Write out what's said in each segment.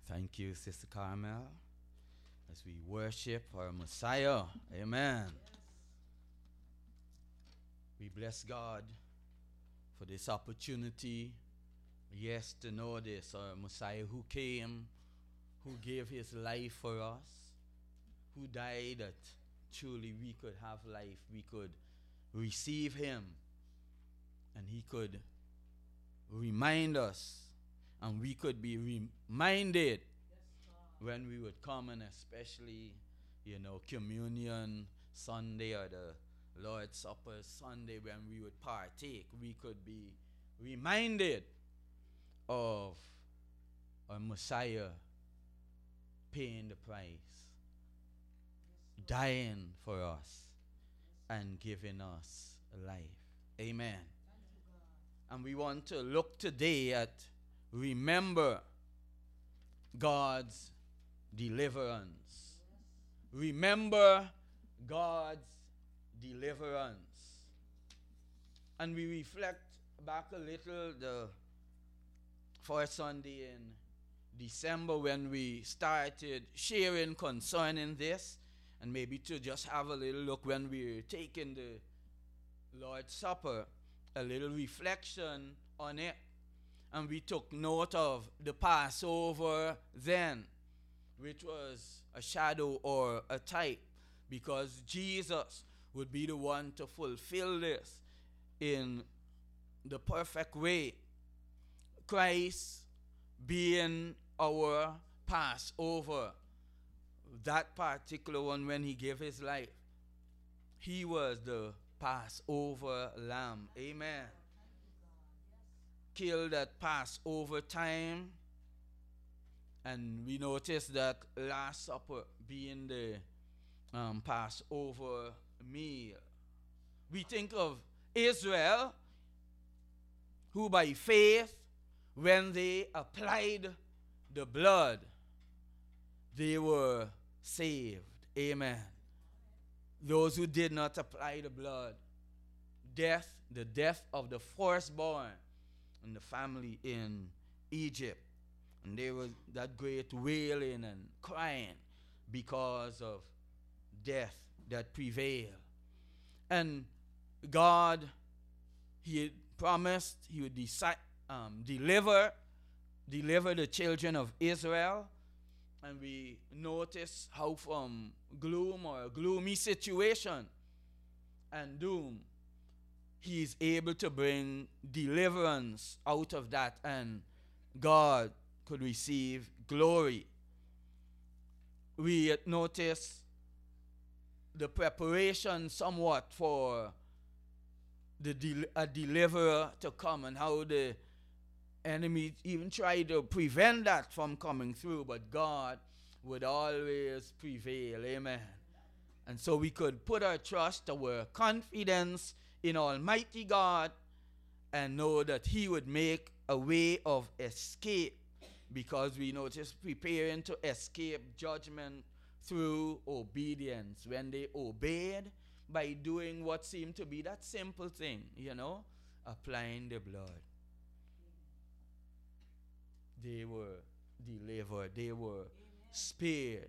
Thank you, Sister Carmel, as we worship our Messiah. Amen. We bless God for this opportunity, yes, to know this, our Messiah who came, who gave his life for us, who died that truly we could have life, we could receive him, and he could remind us, and we could be reminded when we would come, and especially, communion Sunday or the Lord's Supper Sunday, when we would partake, we could be reminded of our Messiah paying the price, dying for us, and giving us life. Amen. And we want to look today at remember God's deliverance. Remember God's deliverance. And we reflect back a little the first Sunday in December when we started sharing concerning this, and maybe to just have a little look when we're taking the Lord's Supper, a little reflection on it. And we took note of the Passover then, which was a shadow or a type, because Jesus would be the one to fulfill this in the perfect way. Christ being our Passover, that particular one when he gave his life, he was the Passover lamb. Amen. Killed at Passover time. And we notice that Last Supper being the Passover meal. We think of Israel, who by faith, when they applied the blood, they were saved. Amen. Those who did not apply the blood, the death of the firstborn in the family in Egypt. And there was that great wailing and crying because of death that prevailed. And God, he had promised he would deliver the children of Israel. And we notice how from gloom or a gloomy situation and doom, he is able to bring deliverance out of that, and God could receive glory. We notice the preparation somewhat for a deliverer to come, and how the enemy even tried to prevent that from coming through, but God would always prevail. Amen. And so we could put our trust, our confidence in Almighty God, and know that he would make a way of escape, because we notice preparing to escape judgment through obedience. When they obeyed by doing what seemed to be that simple thing, applying the blood, they were delivered, they were spared.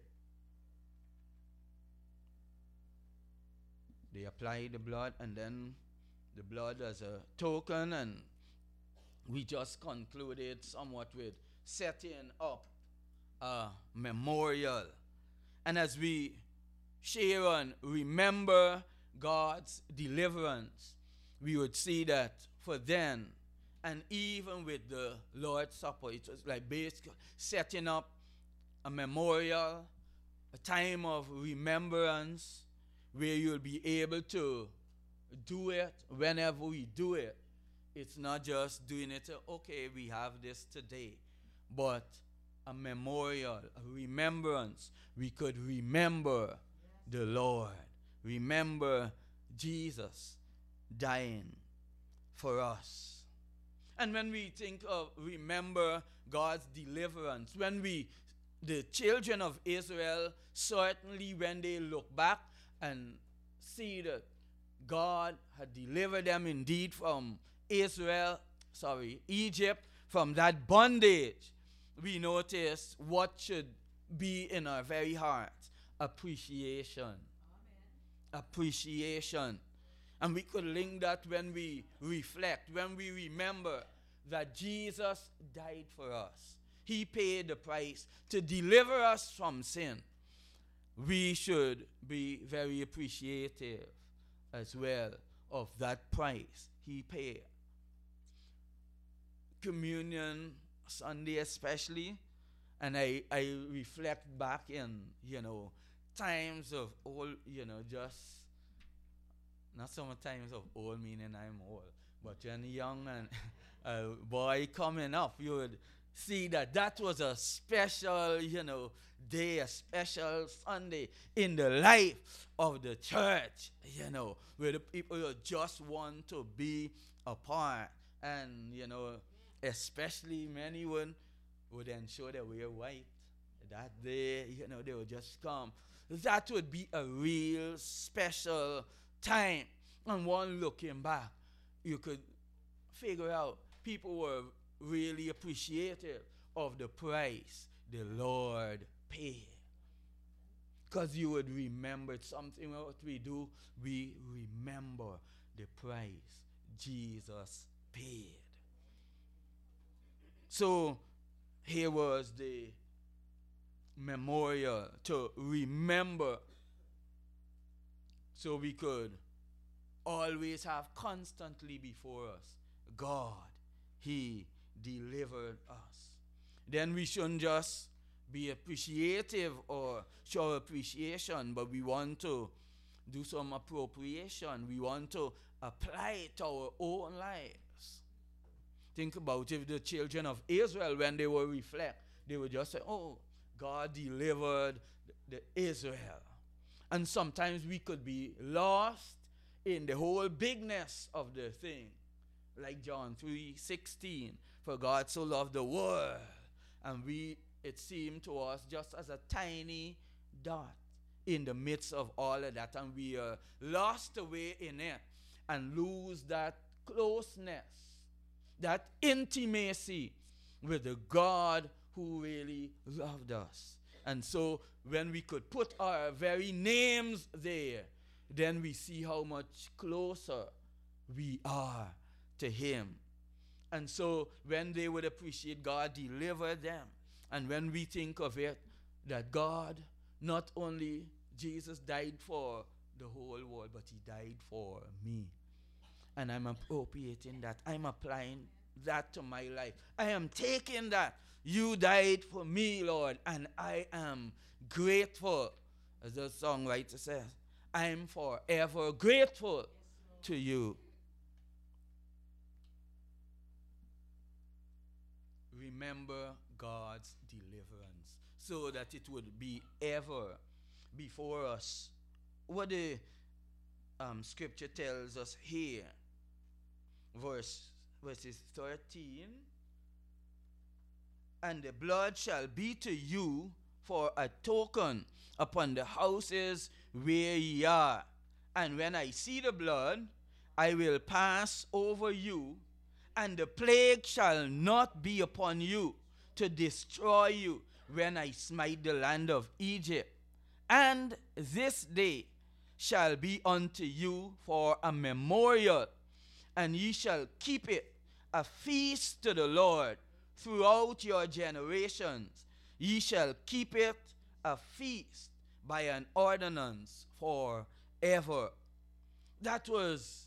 They applied the blood, and then the blood as a token, and we just concluded somewhat with setting up a memorial. And as we share and remember God's deliverance, we would see that for then, and even with the Lord's Supper, it was like basically setting up a memorial, a time of remembrance, where you'll be able to do it whenever we do it. It's not just doing it, okay, we have this today, but a memorial, a remembrance. We could remember the Lord, remember Jesus dying for us. And when we think of remember God's deliverance, the children of Israel, certainly when they look back and see that God had delivered them indeed from Egypt, from that bondage, we notice what should be in our very hearts: appreciation. Appreciation. And we could link that when we reflect, when we remember that Jesus died for us. He paid the price to deliver us from sin. We should be very appreciative as well of that price He paid. Communion Sunday especially, and I reflect back in, times of old, just not so much times of old meaning I'm old, but when young and a boy coming up, you would see that was a special, day, a special Sunday in the life of the church, where the people just want to be a part. And, especially many would ensure they wear white that day, they would just come. That would be a real special time. And one looking back, you could figure out people were really appreciative of the price the Lord paid. Because you would remember something what we do, we remember the price Jesus paid. So here was the memorial to remember, so we could always have constantly before us, God, He delivered us. Then we shouldn't just be appreciative or show appreciation, but we want to do some appropriation. We want to apply it to our own lives. Think about if the children of Israel, when they will reflect, they would just say, oh, God delivered the Israel. And sometimes we could be lost in the whole bigness of the thing. Like John 3:16, for God so loved the world. And it seemed to us just as a tiny dot in the midst of all of that. And we are lost away in it and lose that closeness, that intimacy with the God who really loved us. And so when we could put our very names there, then we see how much closer we are to Him. And so when they would appreciate God delivered them, and when we think of it, that God, not only Jesus died for the whole world, but He died for me. And I'm appropriating that. I'm applying that to my life. I am taking that. You died for me, Lord, and I am grateful. As the songwriter says, I'm forever grateful to you. Remember God's deliverance so that it would be ever before us. What the scripture tells us here, verses 13, and the blood shall be to you for a token upon the houses where ye are. And when I see the blood, I will pass over you, and the plague shall not be upon you to destroy you when I smite the land of Egypt. And this day shall be unto you for a memorial, and ye shall keep it a feast to the Lord throughout your generations. Ye shall keep it a feast by an ordinance forever. That was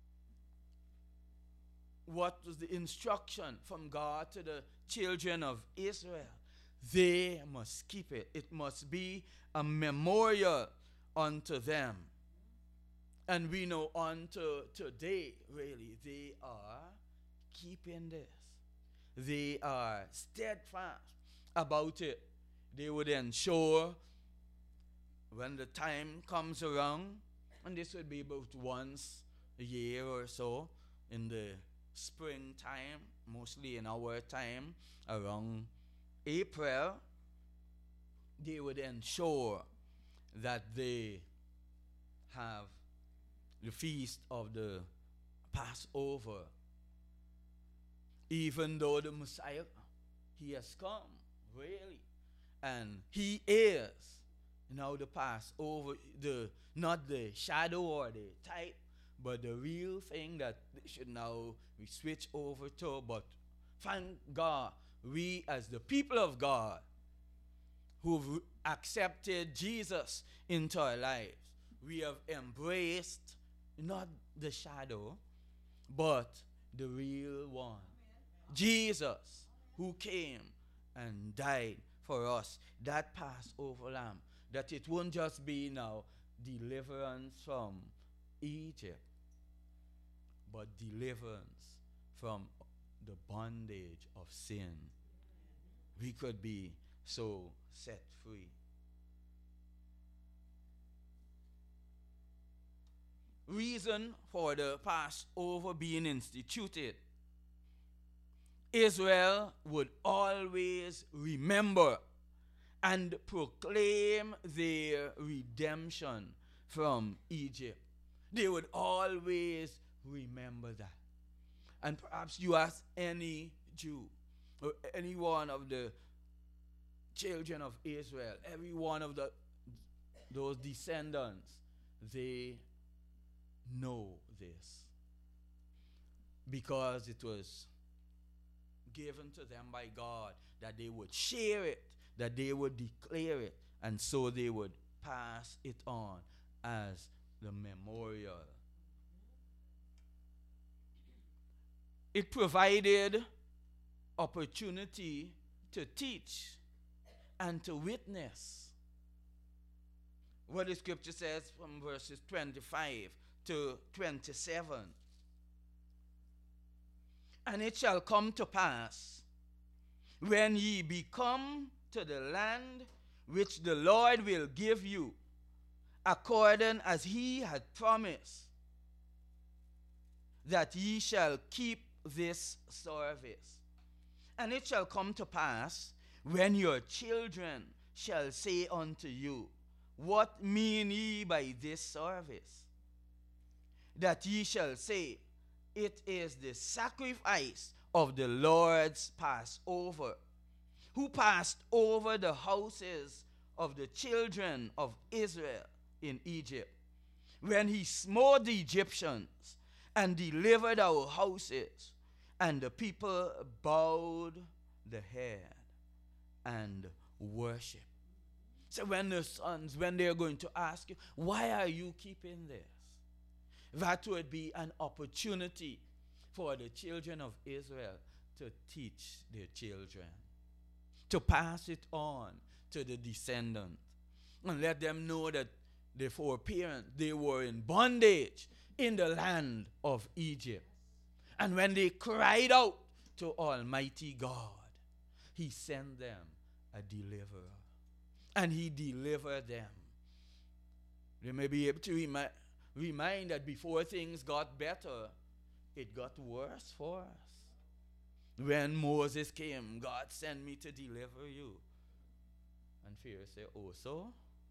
what was the instruction from God to the children of Israel. They must keep it. It must be a memorial unto them. And we know unto today, really, they are keeping this. They are steadfast about it. They would ensure when the time comes around, and this would be about once a year or so in the springtime, mostly in our time, around April, they would ensure that they have the feast of the Passover. Even though the Messiah He has come, really. And he is now the Passover, not the shadow or the type, but the real thing that should now we switch over to. But thank God, we as the people of God who've accepted Jesus into our lives, we have embraced not the shadow, but the real one. Jesus, who came and died for us, that Passover lamb, that it won't just be now deliverance from Egypt, but deliverance from the bondage of sin. We could be so set free. Reason for the Passover being instituted: Israel would always remember and proclaim their redemption from Egypt. They would always remember that. And perhaps you ask any Jew or any one of the children of Israel, every one of those descendants, they know this because it was given to them by God that they would share it, that they would declare it, and so they would pass it on as the memorial. It provided opportunity to teach and to witness. What the scripture says from verses 25 to 27. And it shall come to pass, when ye be come to the land which the Lord will give you, according as he had promised, that ye shall keep this service. And it shall come to pass, when your children shall say unto you, what mean ye by this service? That ye shall say, it is the sacrifice of the Lord's Passover, who passed over the houses of the children of Israel in Egypt, when he smote the Egyptians and delivered our houses, and the people bowed the head and worship. So when the sons, when they're going to ask you, why are you keeping this? That would be an opportunity for the children of Israel to teach their children, to pass it on to the descendants, and let them know that the foreparents, they were in bondage in the land of Egypt. And when they cried out to Almighty God, he sent them a deliverer. And he delivered them. They may be able to remind that before things got better, it got worse for us. When Moses came, God sent me to deliver you. And Pharaoh said, oh, so?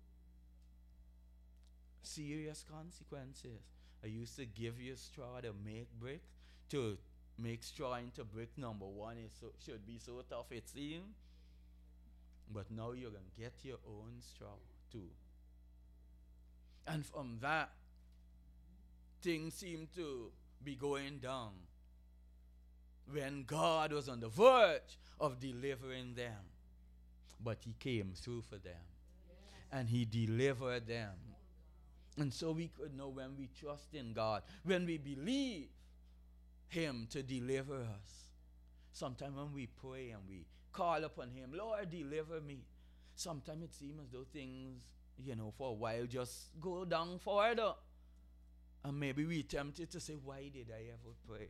Serious consequences. I used to give you straw to make bricks. To make straw into brick number one, it should be so tough it seems. But now you're going to get your own straw too. And from that, things seem to be going down. When God was on the verge of delivering them, but he came through for them. And he delivered them. And so we could know, when we trust in God, when we believe him to deliver us. Sometimes when we pray and we call upon him, Lord, deliver me. Sometimes it seems as though things, for a while just go down further. And maybe we tempted to say, why did I ever pray?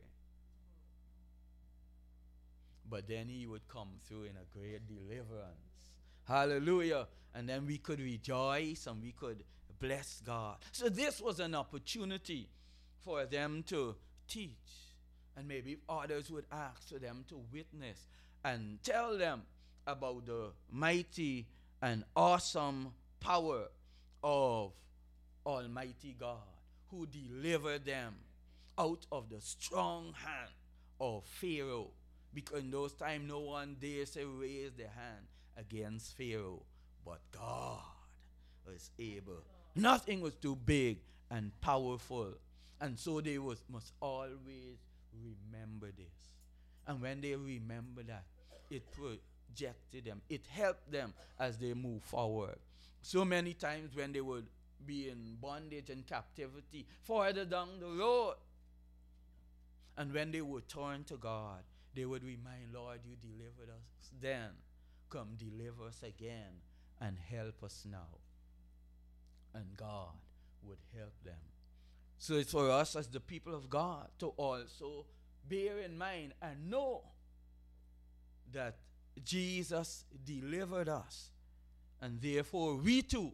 But then he would come through in a great deliverance. Hallelujah. And then we could rejoice and we could bless God. So this was an opportunity for them to teach. And maybe others would ask for them to witness and tell them about the mighty and awesome power of Almighty God, who delivered them out of the strong hand of Pharaoh, Because in those times, no one dares to raise their hand against Pharaoh. But God was able. Nothing was too big and powerful. And so they must always remember this. And when they remember that, it projected them. It helped them as they move forward. So many times when they would be in bondage and captivity further down the road, and when they would turn to God, they would remind, Lord, you delivered us then. Come deliver us again and help us now. And God would help them. So it's for us as the people of God to also bear in mind and know that Jesus delivered us. And therefore we too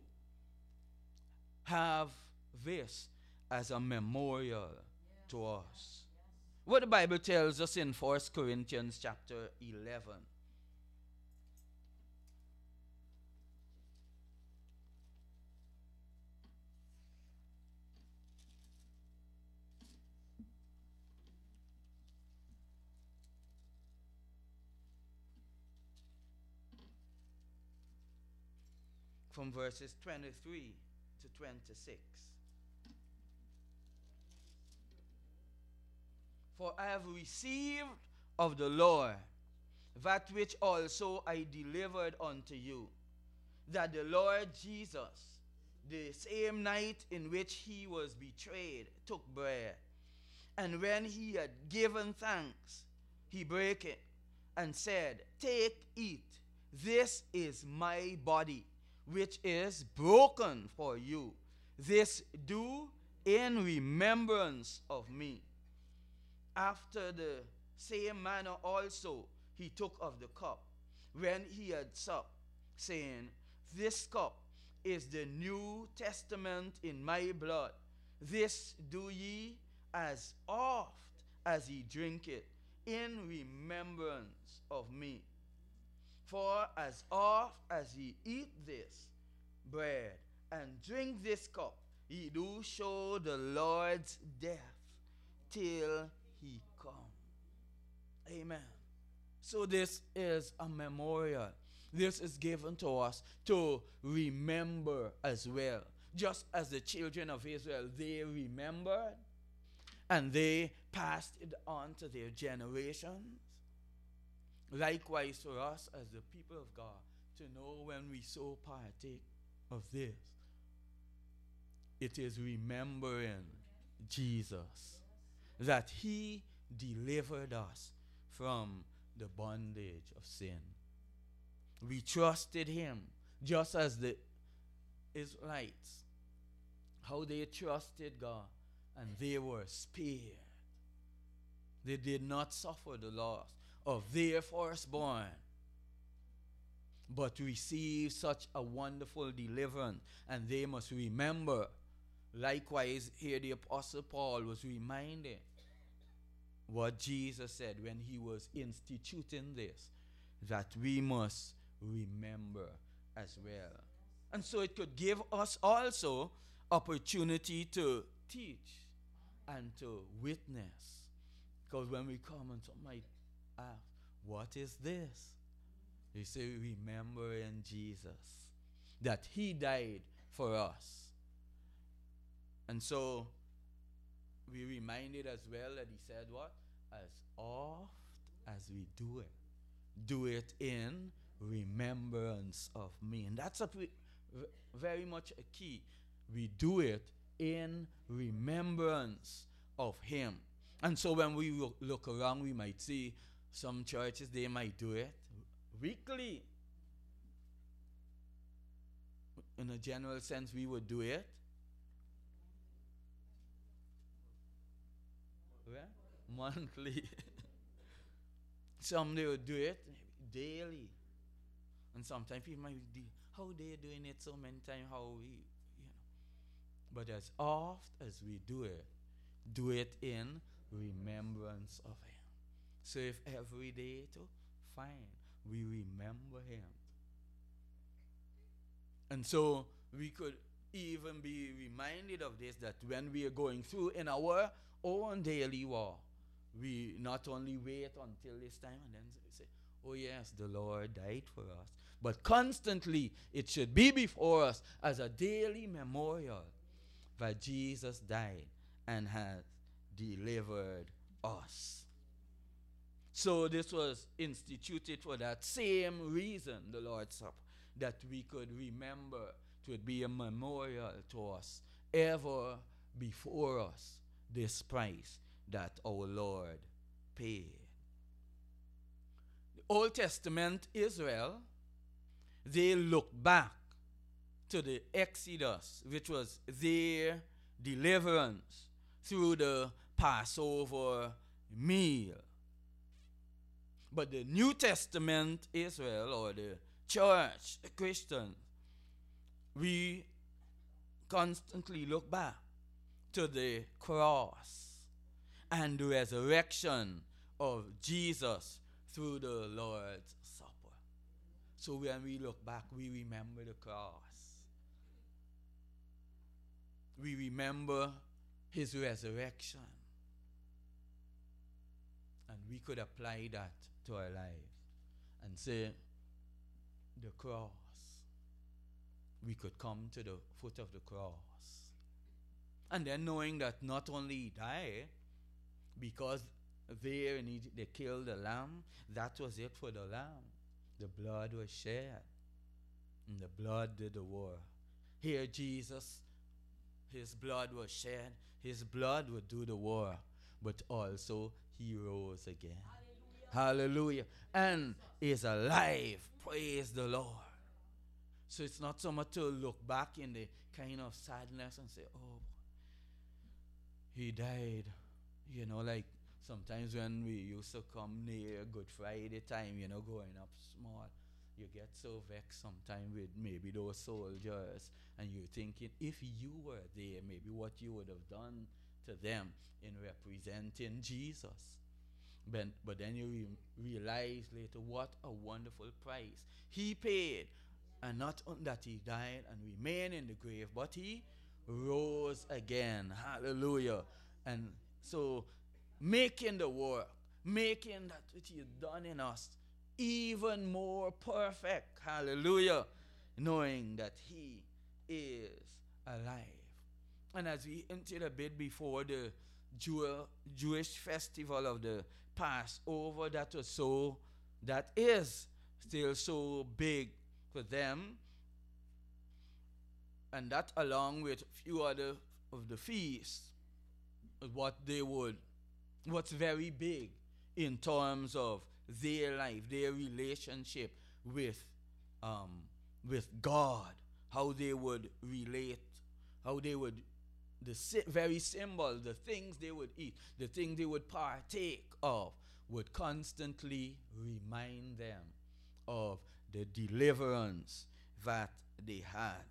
have this as a memorial to us. What the Bible tells us in 1 Corinthians chapter 11. From verses 23 to 26. For I have received of the Lord that which also I delivered unto you, that the Lord Jesus, the same night in which he was betrayed, took bread. And when he had given thanks, he brake it and said, Take, eat, this is my body, which is broken for you. This do in remembrance of me. After the same manner also he took of the cup, when he had supped, saying, This cup is the New Testament in my blood. This do ye as oft as ye drink it, in remembrance of me. For as oft as ye eat this bread and drink this cup, ye do show the Lord's death till he come. Amen. So this is a memorial. This is given to us to remember as well. Just as the children of Israel, they remembered and they passed it on to their generations. Likewise for us as the people of God, to know when we so partake of this, it is remembering Jesus, that he delivered us from the bondage of sin. We trusted him, just as the Israelites, how they trusted God, and they were spared. They did not suffer the loss of their firstborn, but received such a wonderful deliverance. And they must remember. Likewise, here the Apostle Paul was reminded what Jesus said when he was instituting this, that we must remember as well. And so it could give us also opportunity to teach and to witness. Because when we come and somebody asks, what is this? They say, remember in Jesus, that he died for us. And so we reminded as well that he said what? As oft as we do it in remembrance of me. And that's very much a key. We do it in remembrance of him. And so when we look around, we might see some churches, they might do it weekly. In a general sense, we would do it monthly. Some they would do it daily. And sometimes people might be, how they doing it so many times, how we, But as oft as we do it in remembrance of him. So if every day too, fine, we remember him. And so we could even be reminded of this, that when we are going through in our own daily walk, we not only wait until this time and then say, oh yes, the Lord died for us, but constantly it should be before us as a daily memorial that Jesus died and has delivered us. So this was instituted for that same reason, the Lord's Supper, that we could remember, to be a memorial to us ever before us, this price that our Lord paid. The Old Testament Israel, they look back to the Exodus, which was their deliverance through the Passover meal. But the New Testament Israel, or the church, the Christians, we constantly look back to the cross and the resurrection of Jesus through the Lord's Supper. So when we look back, we remember the cross. We remember his resurrection. And we could apply that to our lives and say, the cross. We could come to the foot of the cross. And then knowing that not only he died, because there in Egypt they killed the lamb, that was it for the lamb. The blood was shed. And the blood did the war. Here Jesus, his blood was shed. His blood would do the war. But also he rose again. Hallelujah. Hallelujah. And is alive. Praise the Lord. So it's not so much to look back in the kind of sadness and say, oh, he died. You know, like sometimes when we used to come near Good Friday time, you know, growing up small, you get so vexed sometimes with maybe those soldiers, and you're thinking, if you were there, maybe what you would have done to them in representing Jesus. But then you realize later what a wonderful price he paid. And not only that he died and remained in the grave, but he rose again. Hallelujah. And so making the work, making that which he had done in us even more perfect. Hallelujah. Knowing that he is alive. And as we entered a bit before the Jewish festival of the Passover, that is still so big for them, and that along with a few other of the feasts, what's very big in terms of their life, their relationship with God, how they would relate, how they would, very symbol, the things they would eat, the things they would partake of, would constantly remind them of the deliverance that they had.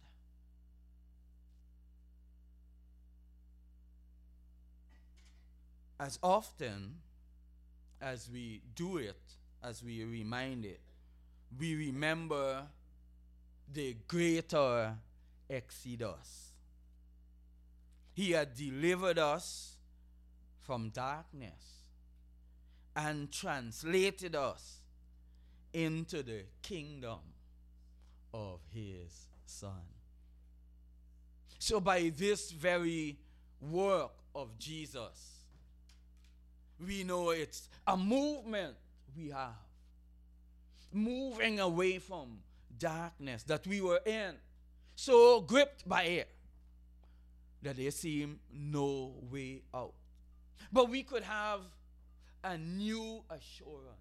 As often as we do it, as we remind it, we remember the greater Exodus. He had delivered us from darkness and translated us into the kingdom of his Son. So by this very work of Jesus, we know it's a movement we have, moving away from darkness that we were in, so gripped by it that there seemed no way out. But we could have a new assurance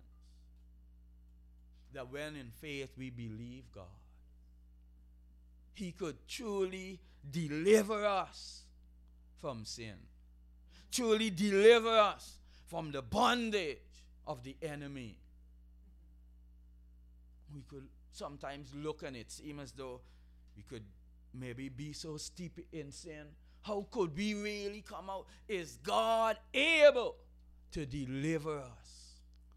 that when in faith we believe God, he could truly deliver us from sin, truly deliver us from the bondage of the enemy. We could sometimes look and it seem as though we could maybe be so steep in sin. How could we really come out? Is God able to deliver us?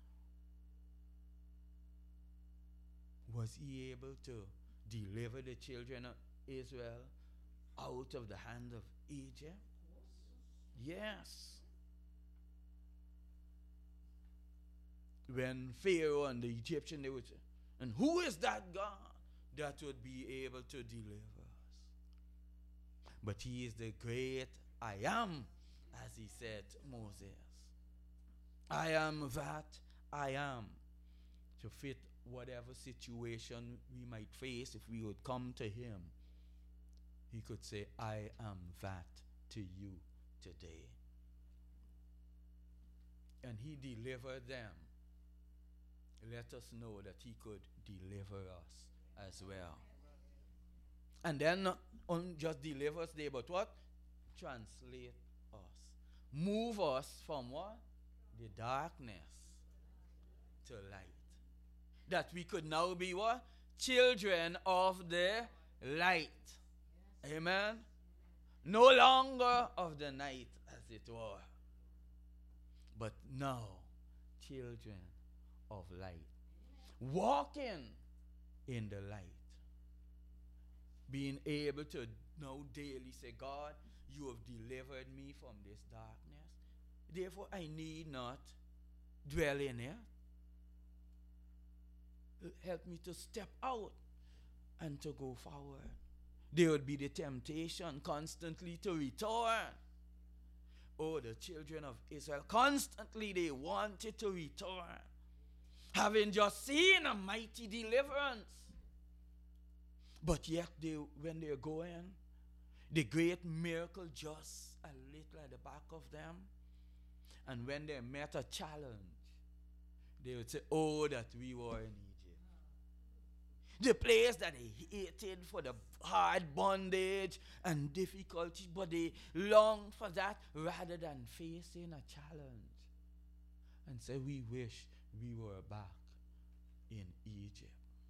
Was he able to deliver the children of Israel out of the hand of Egypt? Yes. when Pharaoh and the Egyptian, they would say, and who is that God that would be able to deliver us? But he is the great I am, as he said to Moses. I am that I am, to fit whatever situation we might face. If we would come to him, he could say, I am that to you today. And he delivered them. Let us know that he could deliver us as well. And then not just deliver us there, but what? Translate us. Move us from what? The darkness to light. That we could now be what? Children of the light. Amen? No longer of the night, as it were, but now children of light. Walking in the light. Being able to now daily say, God, you have delivered me from this darkness. Therefore, I need not dwell in it. Help me to step out and to go forward. There would be the temptation constantly to return. Oh, the children of Israel, constantly they wanted to return, having just seen a mighty deliverance. But yet, when they're going, the great miracle just a little at the back of them. And when they met a challenge, they would say, oh, that we were in Egypt. The place that they hated for the hard bondage and difficulty, but they longed for that rather than facing a challenge. And say, we wish we were back in Egypt.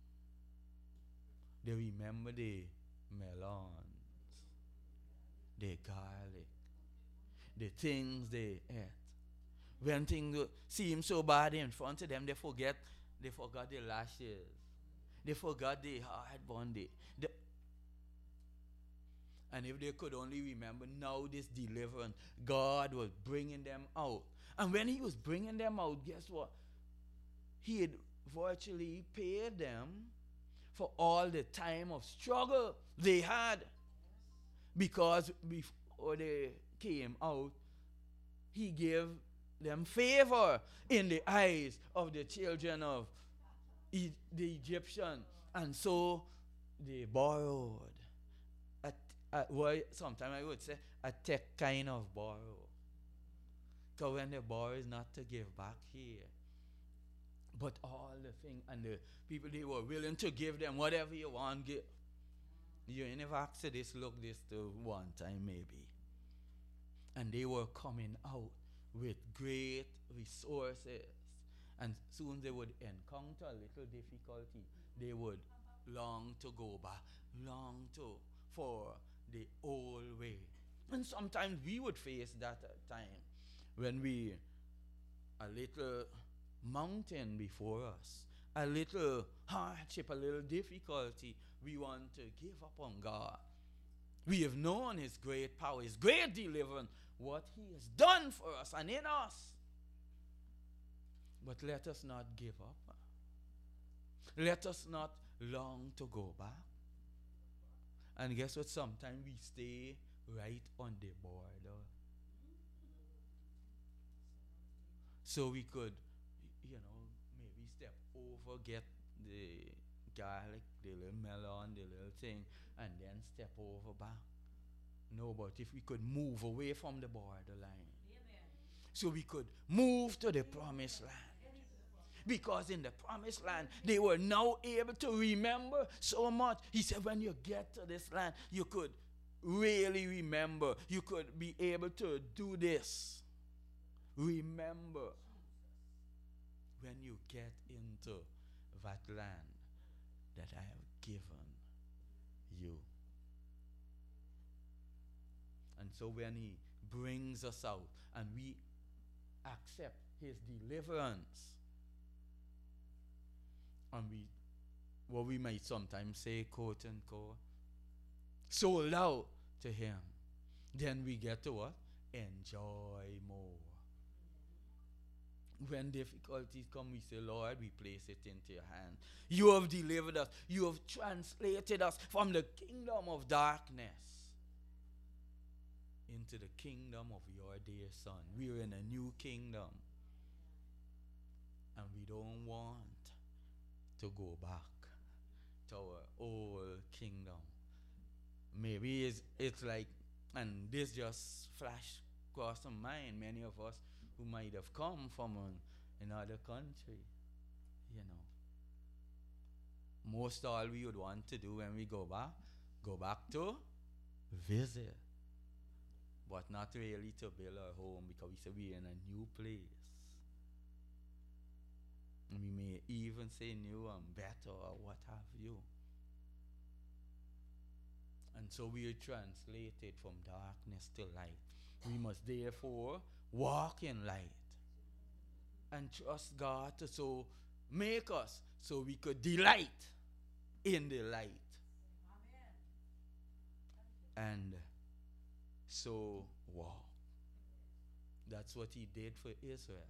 They remember the melons, the garlic, the things they ate. When things seem so bad in front of them, they forgot the lashes. They forgot the hard bondage. And if they could only remember now this deliverance, God was bringing them out. And when he was bringing them out, guess what? He had virtually paid them for all the time of struggle they had. Because before they came out, he gave them favor in the eyes of the children of the Egyptian. And so they borrowed. Well, sometimes I would say a tech kind of borrow. Because when they borrow is not to give back here. But all the thing and the people, they were willing to give them whatever you want give. You never asked this, look this to one time maybe. And they were coming out with great resources. And soon they would encounter a little difficulty. They would long to go back, long to for the old way. And sometimes we would face that time when we a little mountain before us, a little hardship, a little difficulty, we want to give up on God. We have known his great power, his great deliverance, what he has done for us and in us. But let us not give up. Let us not long to go back. And guess what? Sometimes we stay right on the border. So we could, maybe step over, get the garlic, the little melon, the little thing, and then step over back. No, but if we could move away from the borderline, so we could move to the promised land. Because in the promised land, they were now able to remember so much. He said, when you get to this land, you could really remember. You could be able to do this. Remember when you get into that land that I have given you. And so when he brings us out and we accept his deliverance, and what we might sometimes say, quote unquote, sold out to him, then we get to what? Enjoy more. When difficulties come, we say, Lord, we place it into your hand. You have delivered us. You have translated us from the kingdom of darkness into the kingdom of your dear Son. We're in a new kingdom. And we don't want to go back to our old kingdom. Maybe it's like, and this just flashed across my mind, many of us who might have come from another country, you know. Most all we would want to do when we go back to visit. But not really to build our home, because we say we're in a new place. And we may even say new and better or what have you. And so we are translated from darkness to light. We must therefore walk in light and trust God to so make us so we could delight in the light. Amen. And so walk. That's what he did for Israel.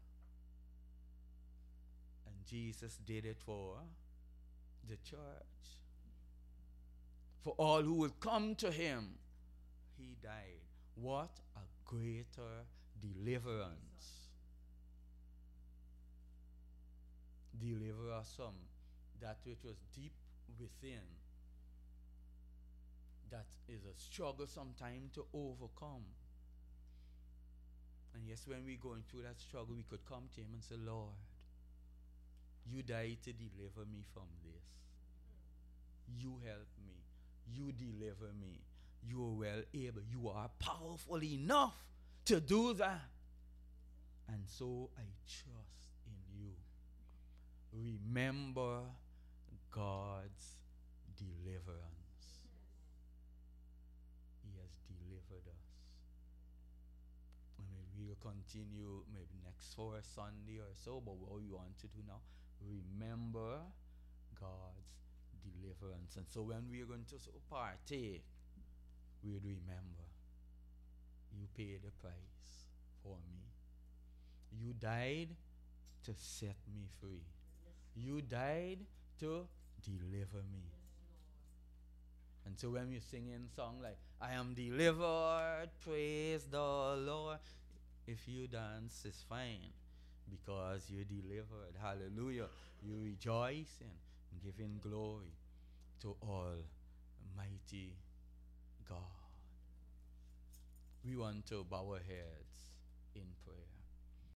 And Jesus did it for the church. For all who will come to him, he died. What a greater deliverance. Deliver us from that which was deep within, that is a struggle sometime to overcome. And yes, when we're going through that struggle, we could come to him and say, Lord, you died to deliver me from this. You help me. You deliver me. You are well able. You are powerful enough to do that. And so I trust in you. Remember God's deliverance. He has delivered us. And we will continue maybe next for a Sunday or so, but what we want to do now, remember God's deliverance. And so when we are going to partake, we would remember, you paid the price for me. You died to set me free. You died to deliver me. And so when we sing in song like, I am delivered, praise the Lord, if you dance, it's fine, because you're delivered. Hallelujah. You rejoice in giving glory to Almighty God. We want to bow our heads in prayer.